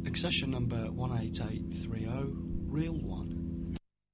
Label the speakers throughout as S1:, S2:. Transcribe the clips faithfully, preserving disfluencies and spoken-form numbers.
S1: Accession number one eight eight three zero, reel one.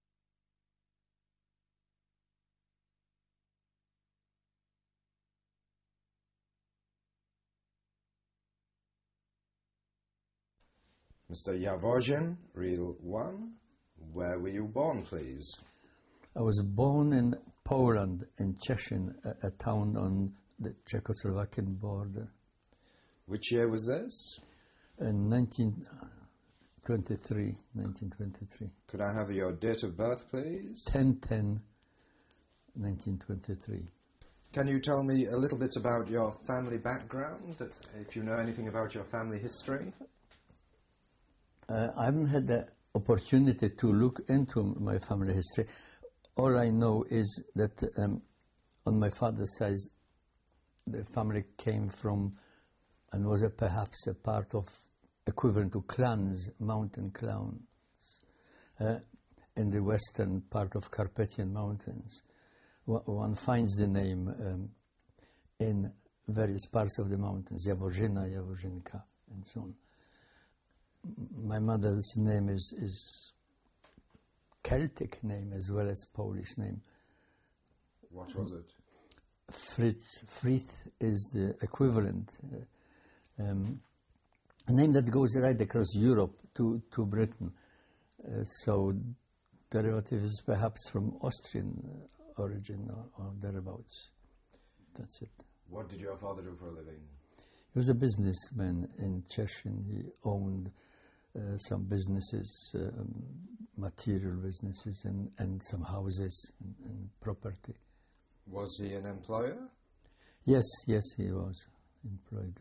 S2: Mister Jaworzen, reel one. Where were you born, please?
S3: I was born in Poland, in Cieszyn, a, a town on the Czechoslovakian border.
S2: Which year was this?
S3: In nineteen twenty-three. nineteen twenty-three.
S2: Could I have your date of birth, please?
S3: ten ten nineteen twenty-three.
S2: Can you tell me a little bit about your family background, if you know anything about your family history?
S3: Uh, I haven't had the opportunity to look into my family history. All I know is that um, on my father's side, the family came from and was a, perhaps a part of equivalent to clans, mountain clans, uh, in the western part of Carpathian Mountains. One finds the name um, in various parts of the mountains, Jaworzyna, Jaworzynka, and so on. My mother's name is, is Celtic name as well as Polish name.
S2: What was it?
S3: Frith, Frith is the equivalent. Uh, um, a name that goes right across Europe to, to Britain. Uh, so derivative is perhaps from Austrian origin or, or thereabouts. That's it.
S2: What did your father do for a living?
S3: He was a businessman in Cieszyn. He owned uh, some businesses, um, material businesses, and, and some houses and, and property.
S2: Was he an employer?
S3: Yes, yes, he was employed.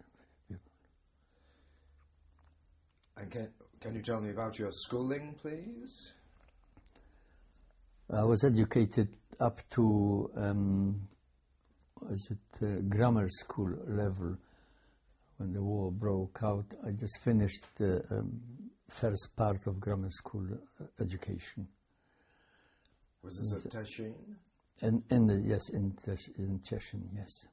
S2: And can, can you tell me about your schooling, please?
S3: I was educated up to um, was it uh, grammar school level. When the war broke out, I just finished the um, first part of grammar school education.
S2: Was this at Cieszyn?
S3: In, in the, yes, in, in Cieszyn, yes.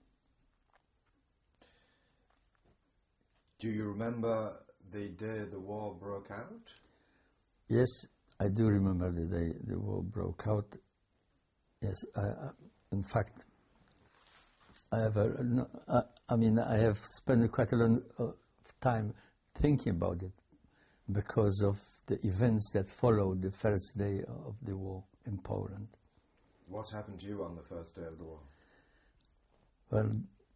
S2: Do you remember the day the war broke out?
S3: Yes, I do remember the day the war broke out. Yes, I, I, in fact, I have a, no, I, I mean, I have spent quite a lot of time thinking about it because of the events that followed the first day of the war in Poland.
S2: What happened to you on the first day of the war?
S3: Well,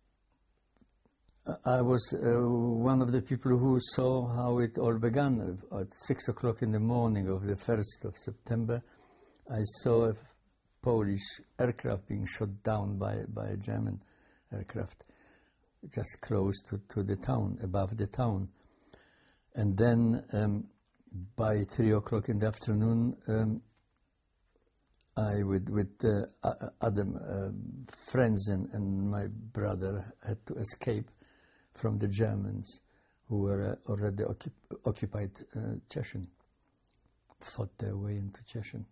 S3: I was uh, one of the people who saw how it all began. At six o'clock in the morning of the first of September, I saw a Polish aircraft being shot down by, by a German aircraft just close to, to the town, above the town. And then um, by three o'clock in the afternoon, um, I, with, with uh, other uh, friends and, and my brother, had to escape from the Germans who were uh, already occup occupied uh, Cieszyn, fought their way into Cieszyn.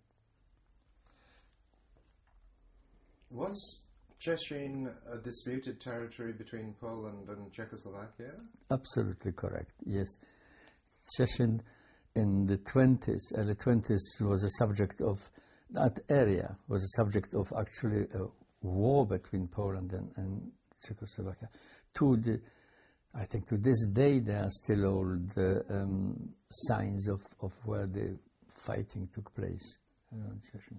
S2: Was Cieszyn a disputed territory between Poland and Czechoslovakia?
S3: Absolutely correct, yes. Cieszyn in the twenties, early twenties, was a subject of, that area was a subject of actually a war between Poland and, and Czechoslovakia. To the, I think to this day there are still all the um, signs of, of where the fighting took place around Cieszyn.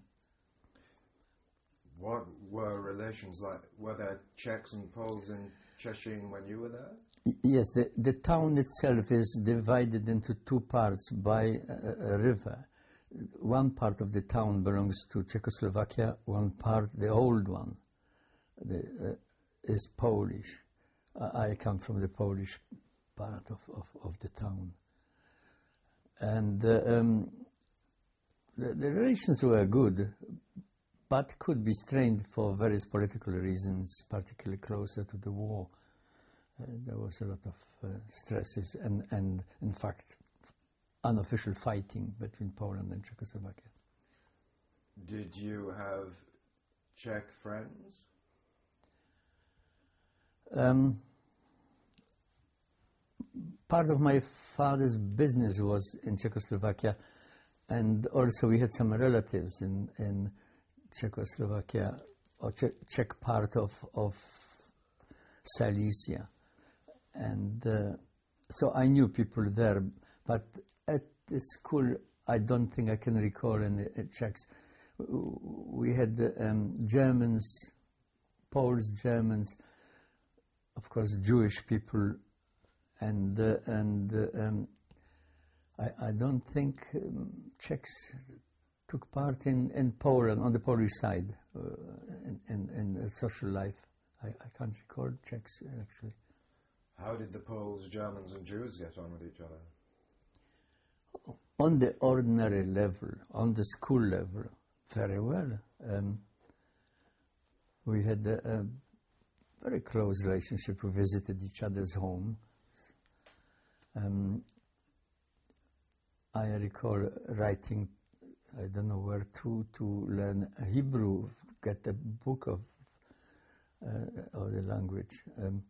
S2: What were relations like? Were there Czechs and Poles in Cieszyn when you were there?
S3: Y yes, the, the town itself is divided into two parts by a, a river. One part of the town belongs to Czechoslovakia, one part, the old one, the, uh, is Polish. I, I come from the Polish part of, of, of the town. And uh, um, the, the relations were good, but could be strained for various political reasons, particularly closer to the war. Uh, there was a lot of uh, stresses and, and, in fact, unofficial fighting between Poland and Czechoslovakia.
S2: Did you have Czech friends?
S3: Um, part of my father's business was in Czechoslovakia, and also we had some relatives in, in Czechoslovakia, or Czech, Czech part of, of Silesia. And uh, so I knew people there, but at the school I don't think I can recall any uh, Czechs. We had um, Germans, Poles, Germans, of course Jewish people, and uh, and uh, um, I, I don't think um, Czechs took part in, in Poland, on the Polish side, uh, in, in, in social life. I, I can't recall Czechs actually.
S2: How did the Poles, Germans and Jews get on with each other?
S3: On the ordinary level, on the school level, very well. Um, we had a, a very close relationship. We visited each other's homes. Um, I recall writing, I don't know where to, to learn Hebrew, get a book of, uh, of the language. Um,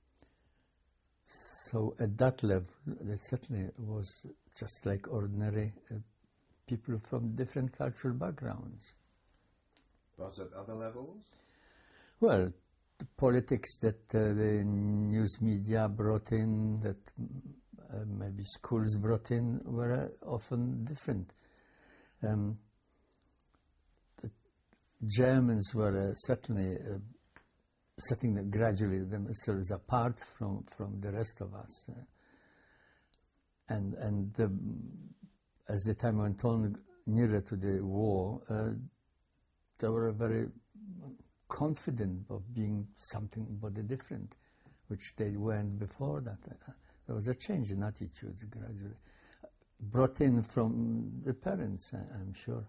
S3: so at that level, that certainly was just like ordinary uh, people from different cultural backgrounds.
S2: But at other levels?
S3: Well, the politics that uh, the news media brought in, that uh, maybe schools brought in, were uh, often different. Um, the Germans were uh, certainly uh, setting gradually themselves apart from, from the rest of us. Uh, and and the, as the time went on, nearer to the war, uh, they were very confident of being something but different, which they weren't before that. Uh, there was a change in attitudes gradually, brought in from the parents, I, I'm sure.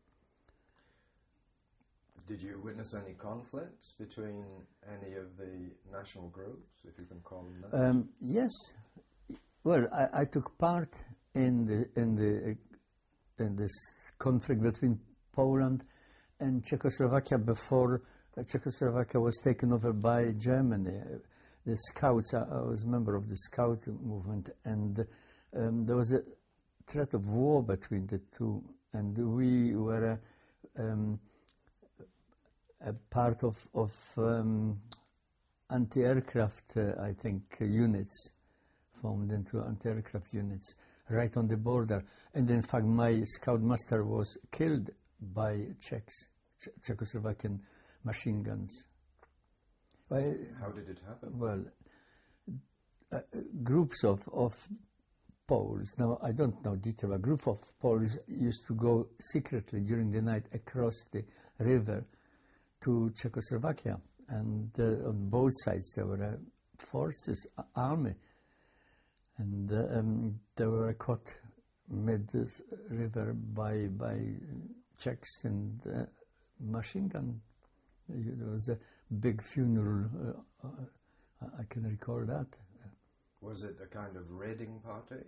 S2: Did you witness any conflicts between any of the national groups, if you can call them that?
S3: Um, yes. Well, I, I took part in the in the in this conflict between Poland and Czechoslovakia before uh, Czechoslovakia was taken over by Germany. Uh, the Scouts, I, I was a member of the Scout movement, and um, there was a threat of war between the two, and we were uh, um, a part of, of um, anti-aircraft, uh, I think, uh, units, formed into anti-aircraft units, right on the border. And in fact, my scoutmaster was killed by Czechs, Ch Czechoslovakian machine guns. Well,
S2: how did it happen?
S3: Well, uh, groups of, of Poles, now I don't know detail, a group of Poles used to go secretly during the night across the river to Czechoslovakia, and uh, on both sides there were uh, forces, uh, army, and uh, um, they were caught mid-river by by Czechs and uh, machine gun. There was a big funeral, uh, uh, I can recall that.
S2: Was it a kind of raiding party?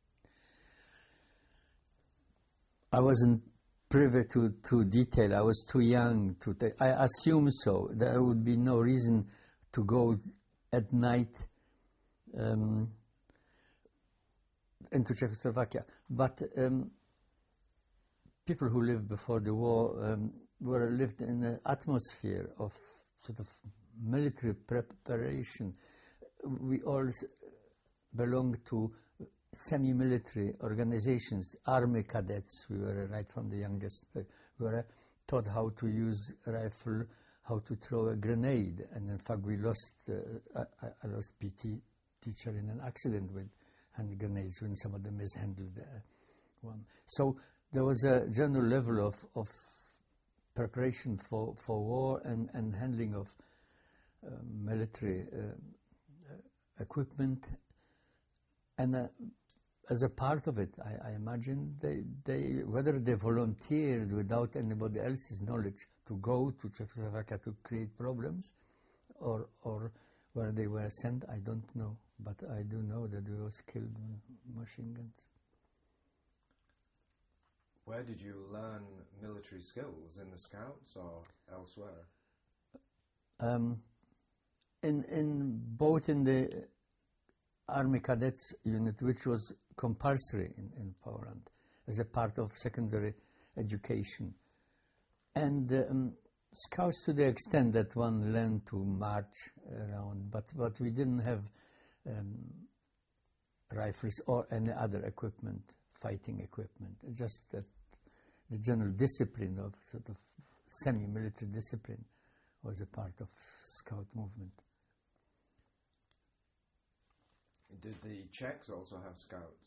S3: I wasn't privy to, to detail. I was too young to take. I assume so. There would be no reason to go at night um, into Czechoslovakia. But um, people who lived before the war um, were lived in an atmosphere of sort of military preparation. We all belonged to semi-military organizations, army cadets. We were right from the youngest. We were taught how to use a rifle, how to throw a grenade, and in fact we lost. Uh, I, I lost P T teacher in an accident with hand grenades when some of them mishandled uh, one. So there was a general level of, of preparation for, for war and, and handling of uh, military uh, equipment, and uh, as a part of it, I, I imagine they, they, whether they volunteered without anybody else's knowledge to go to Czechoslovakia to create problems, or, or where they were sent, I don't know. But I do know that they was killed with machine guns.
S2: Where did you learn military skills? In the Scouts or elsewhere?
S3: Um, in, in both in the Army Cadets unit, which was compulsory in, in Poland as a part of secondary education. And um, Scouts to the extent that one learned to march around, but, but we didn't have um, rifles or any other equipment, fighting equipment. Just that the general discipline of sort of semi-military discipline was a part of Scout movement.
S2: Did the Czechs also have Scouts?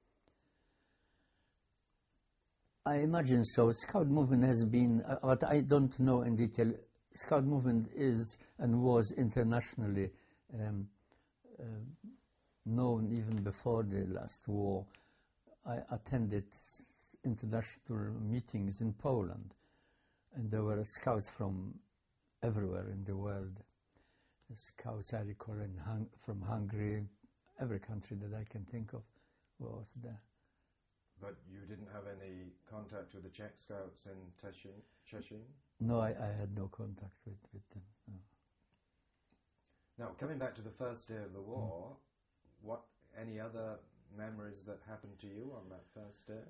S3: I imagine so. Scout movement has been, uh, but I don't know in detail. Scout movement is and was internationally um, uh, known even before the last war. I attended international meetings in Poland, and there were scouts from everywhere in the world. The scouts, I recall, in Hung from Hungary, every country that I can think of was there.
S2: But you didn't have any contact with the Czech Scouts in Teschin, Szczecin?
S3: No, I, I had no contact with, with them. No.
S2: Now, coming back to the first day of the war, mm. what any other memories that happened to you on that first day?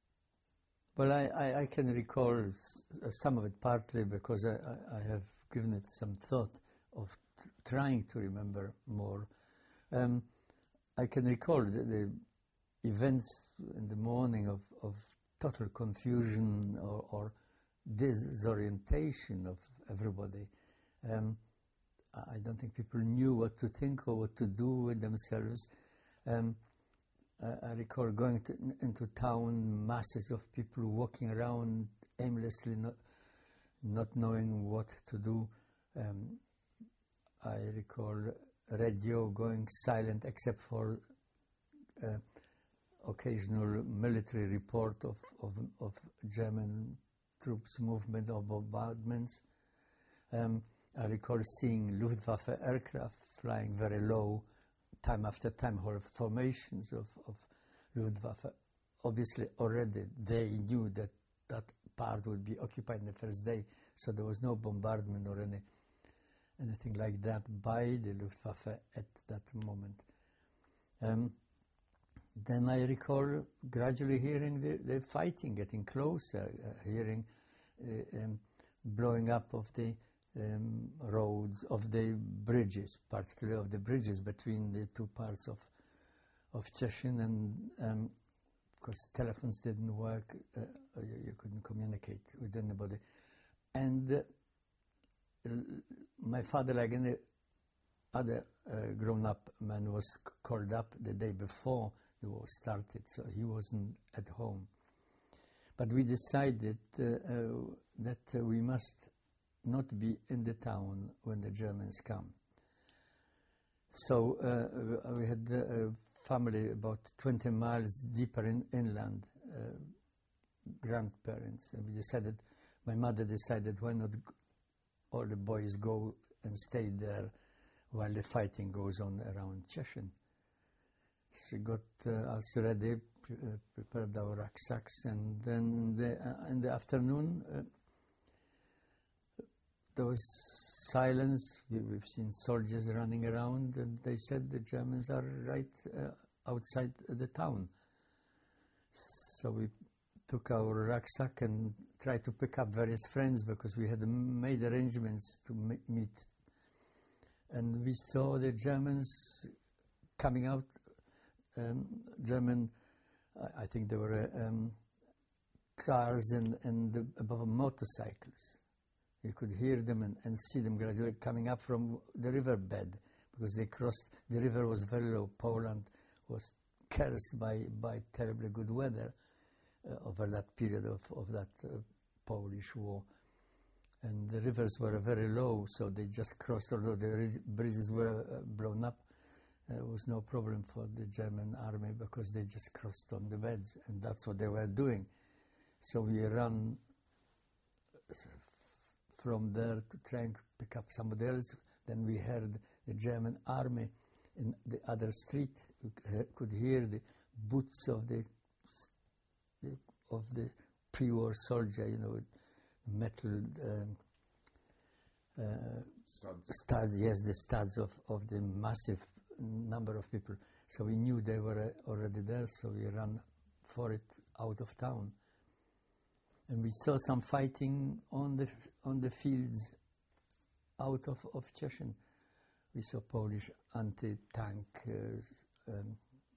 S3: Well, I, I, I can recall s some of it partly because I, I, I have given it some thought of t trying to remember more. Um, I can recall the, the events in the morning of, of total confusion or, or disorientation of everybody. Um, I don't think people knew what to think or what to do with themselves. Um, I, I recall going to, into town, masses of people walking around aimlessly, not, not knowing what to do. Um, I recall radio going silent except for uh, occasional military report of, of, of German troops movement or bombardments. Um, I recall seeing Luftwaffe aircraft flying very low, time after time, whole formations of, of Luftwaffe. Obviously, already they knew that that part would be occupied in the first day, so there was no bombardment or any anything like that by the Luftwaffe at that moment. Um, Then I recall gradually hearing the, the fighting getting closer, uh, hearing uh, um, blowing up of the um, roads, of the bridges, particularly of the bridges between the two parts of of Szczecin, and um, of course telephones didn't work, uh, you, you couldn't communicate with anybody. And uh, my father, like any other uh, grown-up man, was called up the day before the war started, so he wasn't at home. But we decided uh, uh, that uh, we must not be in the town when the Germans come. So uh, we had a family about twenty miles deeper in, inland, uh, grandparents, and we decided, my mother decided, why not all the boys go and stay there while the fighting goes on around Szczecin. She got uh, us ready, pre uh, prepared our rucksacks, and then in the, uh, in the afternoon uh, there was silence. We, we've seen soldiers running around, and they said the Germans are right uh, outside the town. So we took our rucksack and tried to pick up various friends because we had made arrangements to meet. And we saw the Germans coming out. Um, German, I think there were uh, um, cars and, and the, above motorcycles. You could hear them and, and see them gradually coming up from the riverbed because they crossed, the river was very low. Poland was cursed by, by terribly good weather uh, over that period of, of that uh, Polish war. And the rivers were very low, so they just crossed, although the bridges were uh, blown up. It uh, was no problem for the German army because they just crossed on the beds, and that's what they were doing. So we ran from there to try and pick up somebody else. Then we heard the German army in the other street. We could hear the boots of the, the of the pre-war soldier, you know, metal um, uh,
S2: studs.
S3: studs. Yes, the studs of of the massive number of people. So we knew they were uh, already there, so we ran for it out of town. And we saw some fighting on the on the fields out of, of Cieszyn. We saw Polish anti-tank uh, um,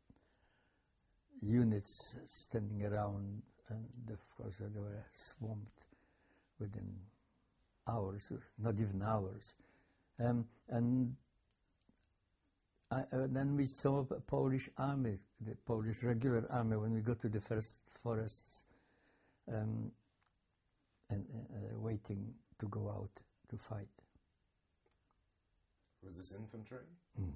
S3: units standing around, and of course they were swamped within hours, not even hours. Um, and I, uh, then we saw the Polish army, the Polish regular army, when we got to the first forests, um, and uh, waiting to go out to fight.
S2: Was this infantry?
S3: Mm.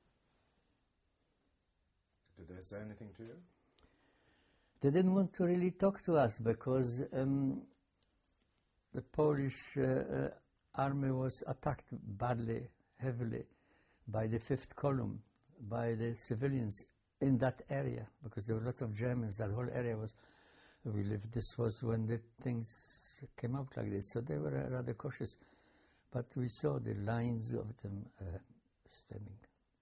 S2: Did they say anything to you?
S3: They didn't want to really talk to us because um, the Polish uh, uh, army was attacked badly, heavily, by the fifth column, by the civilians in that area, because there were lots of Germans. That whole area was, we lived, this was when the things came out like this, so they were uh, rather cautious. But we saw the lines of them uh, standing.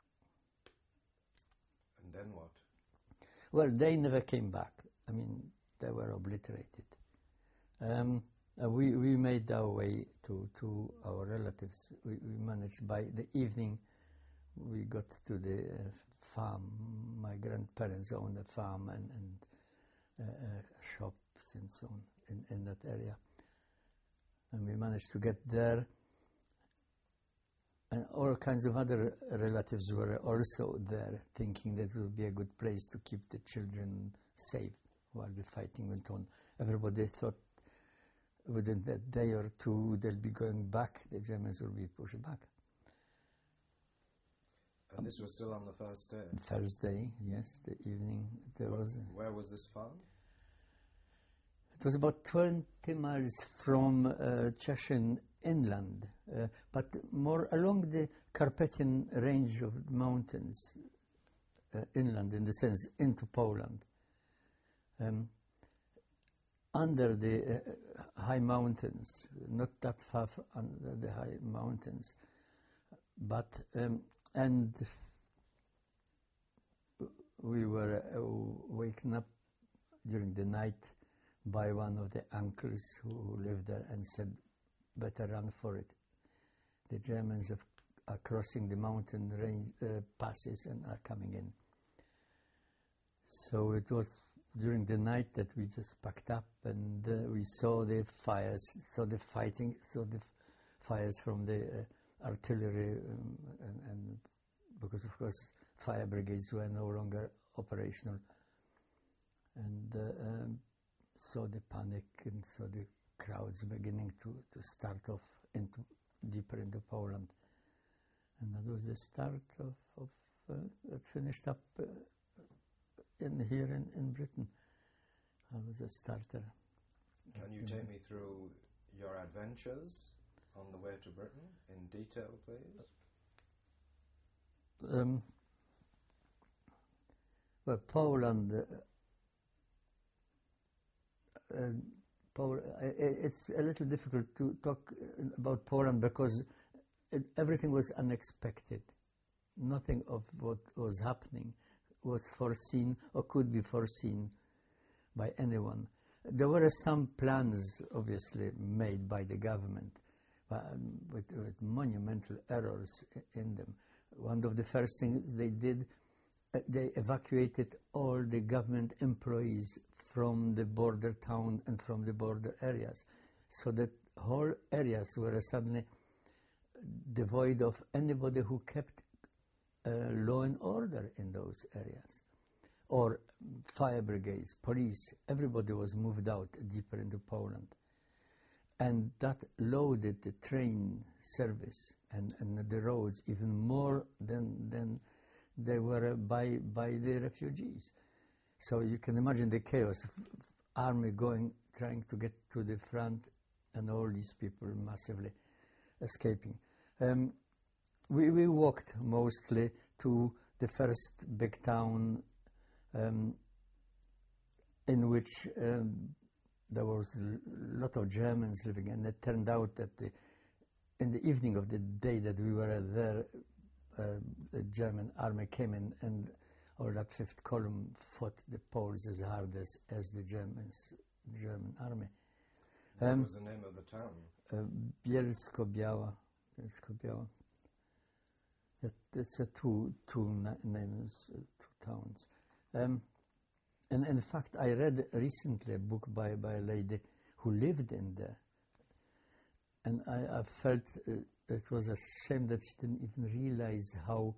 S2: And then what?
S3: Well, they never came back. I mean, they were obliterated. Um, uh, we, we made our way to, to our relatives. We, we managed by the evening, we got to the uh, farm. My grandparents owned a farm and, and uh, uh, shops and so on in, in that area. And we managed to get there. And all kinds of other relatives were also there, thinking that it would be a good place to keep the children safe while the fighting went on. Everybody thought within that day or two they'll be going back, the Germans will be pushed back.
S2: And this was still on the first day?
S3: First day, yes, the evening. There
S2: Where,
S3: was.
S2: where was this farm?
S3: It was about twenty miles from uh, Cieszyn inland, uh, but more along the Carpathian range of mountains, uh, inland in the sense into Poland. Um, under the uh, high mountains, not that far under the high mountains, but um, and we were uh, waken up during the night by one of the uncles who, who lived there and said, better run for it. The Germans have, are crossing the mountain range, uh, passes and are coming in. So it was during the night that we just packed up and uh, we saw the fires, saw the fighting, saw the f fires from the uh, artillery um, and, and because of course fire brigades were no longer operational. And uh, um, saw the panic and saw the crowds beginning to, to start off into deeper into Poland. And that was the start of, of uh, that finished up uh, in here in, in Britain. I was a starter.
S2: Can you take me through your adventures on the way to Britain in detail, please?
S3: Um, well, Poland, uh, uh, Pol uh, it's a little difficult to talk about Poland because it, everything was unexpected. Nothing of what was happening was foreseen or could be foreseen by anyone. There were some plans, obviously, made by the government, but um, with, with monumental errors in them. One of the first things they did, uh, they evacuated all the government employees from the border town and from the border areas, so that whole areas were suddenly devoid of anybody who kept uh, law and order in those areas. Or fire brigades, police, everybody was moved out deeper into Poland. And that loaded the train service and, and the roads even more than, than they were by, by the refugees. So you can imagine the chaos, army going, trying to get to the front, and all these people massively escaping. Um, we, we walked mostly to the first big town um, in which um, there was a lot of Germans living, and it turned out that the, in the evening of the day that we were there, uh, the German army came in, and or that fifth column fought the Poles as hard as, as the Germans, German army.
S2: What
S3: Um,
S2: was the name of the town?
S3: uh, Bielsko-Biała. Bielsko-Biała. That, that's a two, two na names, uh, two towns. Um, and in fact, I read recently a book by, by a lady who lived in there. And I, I felt uh, it was a shame that she didn't even realize how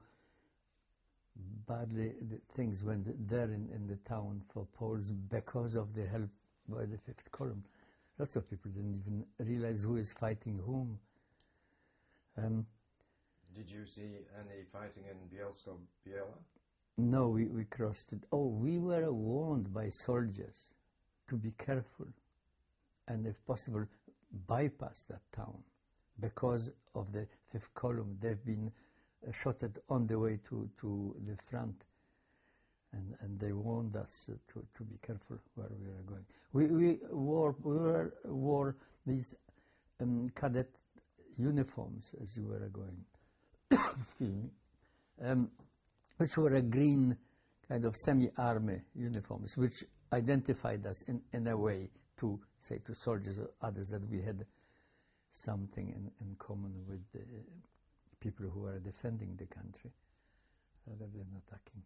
S3: badly the things went there in, in the town for Poles because of the help by the fifth column. Lots of people didn't even realize who is fighting whom. Um,
S2: Did you see any fighting in Bielsko-Biała?
S3: no, we, we crossed it. Oh, we were warned by soldiers to be careful and, if possible, bypass that town because of the fifth column. They've been uh, shot at on the way to, to the front, and, and they warned us uh, to, to be careful where we were going. We, we, wore, we were, wore these um, cadet uniforms as you were going, excuse me, um, which were a green kind of semi-army uniforms, which identified us in, in a way to say to soldiers or others that we had something in, in common with the people who were defending the country rather than attacking.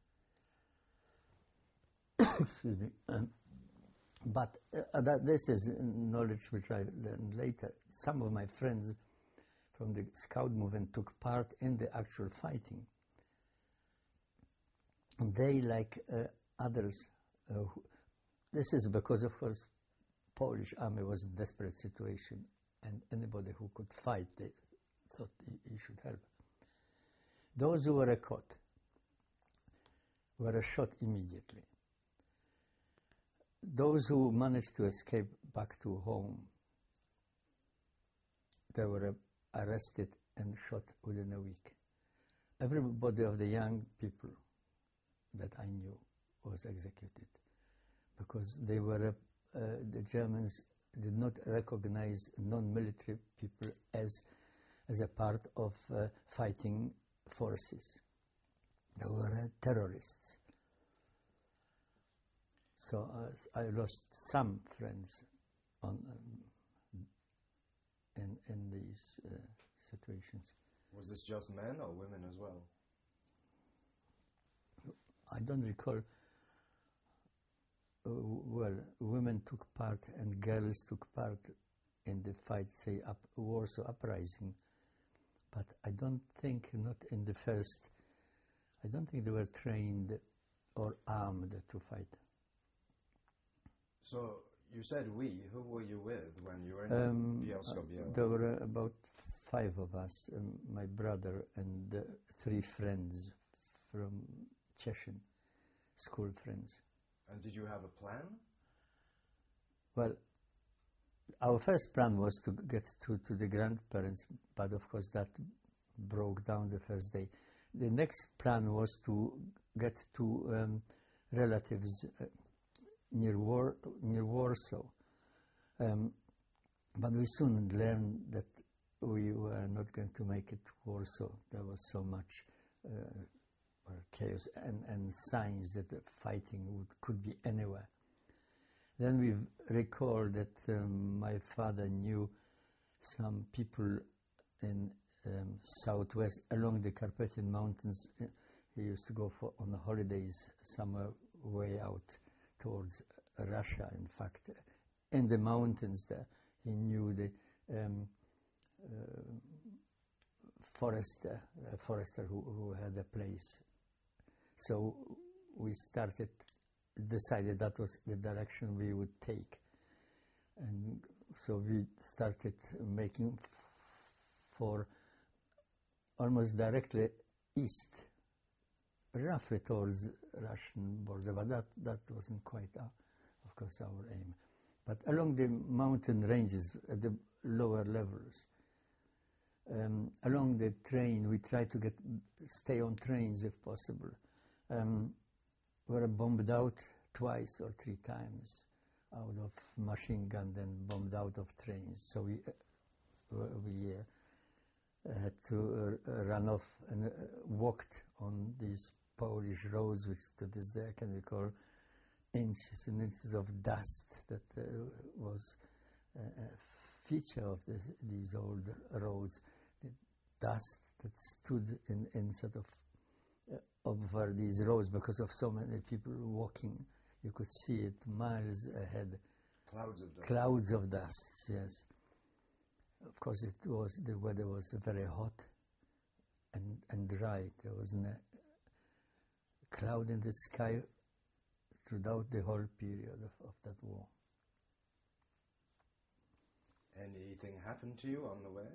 S3: Excuse me. Um, but uh, that this is knowledge which I learned later. Some of my friends from the Scout movement took part in the actual fighting. And they, like uh, others, uh, who, this is because, of course, Polish army was in a desperate situation, and anybody who could fight, they thought he, he should help. Those who were caught were shot immediately. Those who managed to escape back to home, they were arrested and shot within a week. Everybody of the young people that I knew was executed because they were, uh, the Germans did not recognize non-military people as, as a part of uh, fighting forces. They were uh, terrorists. So uh, I lost some friends on, um, in, in these uh, situations.
S2: Was this just men or women as well?
S3: I don't recall. Uh, well, women took part and girls took part in the fight, say, up Warsaw Uprising, but I don't think, not in the first, I don't think they were trained or armed to fight.
S2: So you said we. Who were you with when you were in
S3: Um,
S2: Bielsko-Biała?
S3: There were uh, about five of us, um, my brother and uh, three friends from Cieszyn, school friends.
S2: And did you have a plan?
S3: Well, our first plan was to get to, to the grandparents, but of course that broke down the first day. The next plan was to get to um, relatives uh, near, War, near Warsaw. Um, but we soon learned that we were not going to make it to Warsaw. There was so much uh, chaos and, and signs that the fighting would, could be anywhere. Then we recalled that um, my father knew some people in um, southwest, along the Carpathian Mountains. He used to go for on the holidays somewhere way out towards Russia. In fact, in the mountains there, he knew the um, uh, forester, a forester who, who had a place. So we started, decided that was the direction we would take. And so we started making f for almost directly east, roughly towards Russian border, but that, that wasn't quite, uh, of course, our aim. But along the mountain ranges at the lower levels, um, along the train, we tried to get stay on trains if possible. Um, we were bombed out twice or three times out of machine gun, then bombed out of trains. So we uh, we uh, uh, had to uh, run off and uh, walked on these Polish roads, which to this day I can recall inches and inches of dust that uh, was uh, a feature of this, these old roads. The dust that stood in, in sort of uh, over these roads because of so many people walking. You could see it miles ahead.
S2: Clouds of dust.
S3: Clouds of dust, yes. Of course, it was the weather was very hot and, and dry. There wasn't a cloud in the sky throughout the whole period of, of that war.
S2: Anything happened to you on the way?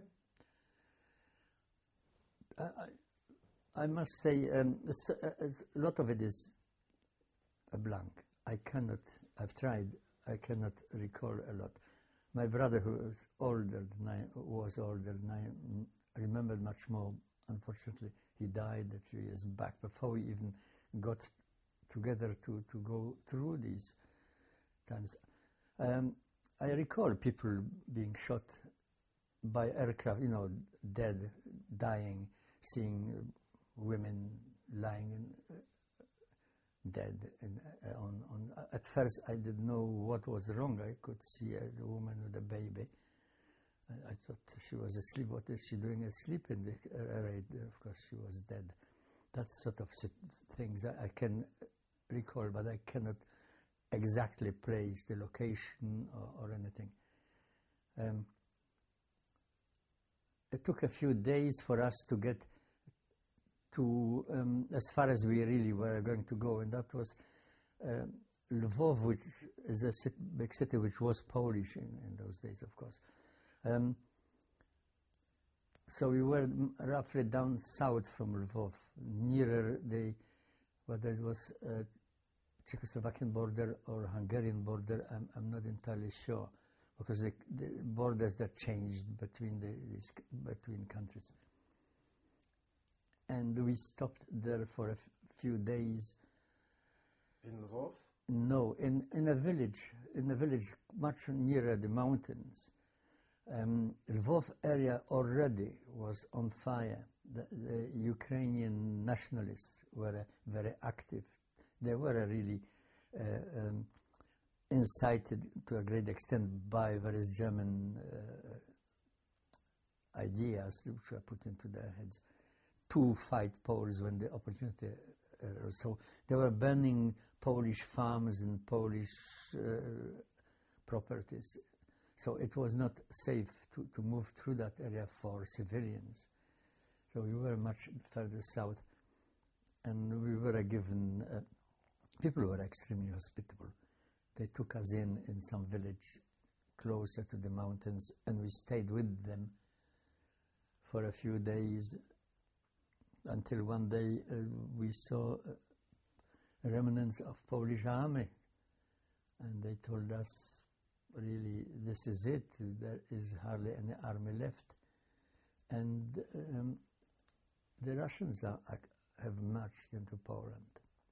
S3: I, I must say, um, a, a lot of it is a blank. I cannot, I've tried, I cannot recall a lot. My brother, who was older than I, was older than I, remembered much more. Unfortunately, he died a few years back before we even got together to, to go through these times. Um, I recall people being shot by aircraft, you know, dead, dying, seeing women lying in, uh, dead. And, uh, on, on, at first, I didn't know what was wrong. I could see a the woman with a baby. I, I thought she was asleep. What is she doing asleep in the uh, raid? Of course, she was dead. That sort of things I, I can recall, but I cannot exactly place the location or, or anything. Um, it took a few days for us to get to um, as far as we really were going to go, and that was um, Lvov, which is a city, big city which was Polish in, in those days, of course. Um, so we were roughly down south from Lvov, nearer the, whether it was uh, Czechoslovakian border or Hungarian border, I'm, I'm not entirely sure, because the, the borders that changed between the these, between countries. And we stopped there for a f few days.
S2: In Lvov?
S3: No, in, in a village, in a village much nearer the mountains. Um, Lvov area already was on fire. The, the Ukrainian nationalists were uh, very active. They were really uh, um, incited to a great extent by various German uh, ideas which were put into their heads to fight Poles when the opportunity uh, so they were burning Polish farms and Polish uh, properties. So it was not safe to, to move through that area for civilians. So we were much further south, and we were given, uh, people were extremely hospitable. They took us in in some village closer to the mountains, and we stayed with them for a few days, until one day uh, we saw uh, remnants of Polish army, and they told us, really, this is it, there is hardly any army left. And um, the Russians are, have marched into Poland.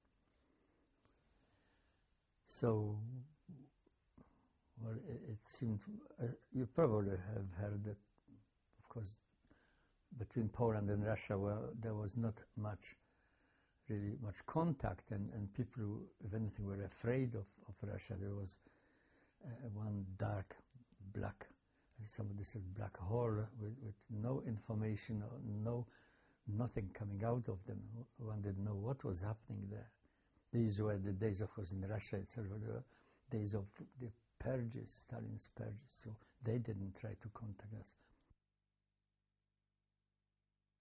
S3: So, well, it, it seemed, uh, you probably have heard that, of course, between Poland and Russia, well, there was not much, really much contact, and, and people, who, if anything, were afraid of, of Russia. There was uh, one dark, black, somebody said black hole with, with no information, or no, nothing coming out of them. One didn't know what was happening there. These were the days, of course, in Russia itself, the days of the purges, Stalin's purges, so they didn't try to contact us.